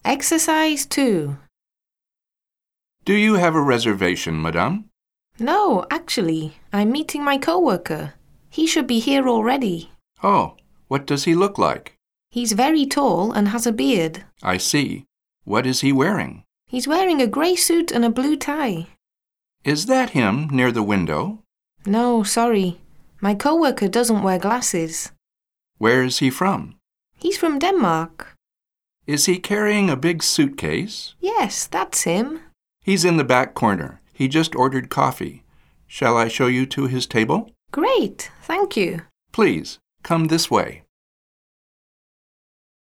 Exercise 2. Do you have a reservation, madame? No, actually, I'm meeting my coworker. He should be here already. Oh, what does he look like? He's very tall and has a beard. I see. What is he wearing? He's wearing a grey suit and a blue tie. Is that him near the window? No, sorry. My coworker doesn't wear glasses. Where is he from? He's from Denmark. Is he carrying a big suitcase? Yes, that's him. He's in the back corner. He just ordered coffee. Shall I show you to his table? Great, thank you. Please, come this way.